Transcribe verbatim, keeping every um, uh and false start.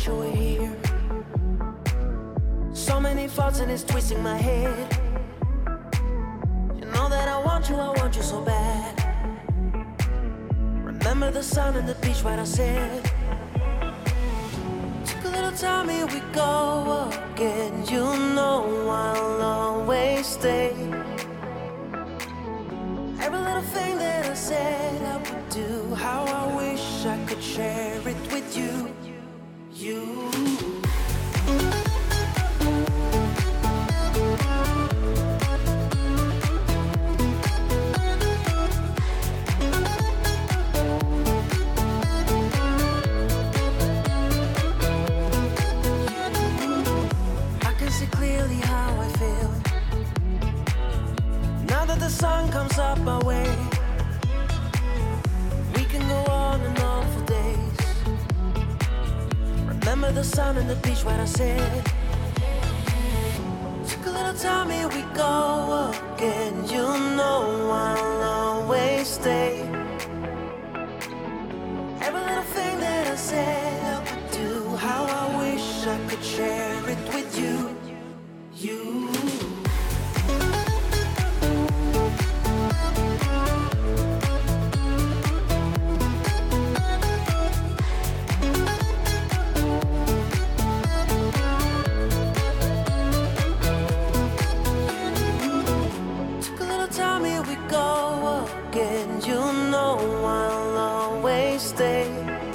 you were here. So many thoughts and it's twisting my head. You know that I want you, I want you so bad. Remember the sun and the beach right outside. Took a little time, here we go again. You know I'll always stay. Every little thing that I said I would do, how I wish I could share it with you. You. The sun comes up our way. We can go on and on for days. Remember the sun and the beach right outside. Took a little time, here we go again. You know I'll always stay. Every little thing that I said I would do, how I wish I could share it with you. You. Again, you know I'll always stay.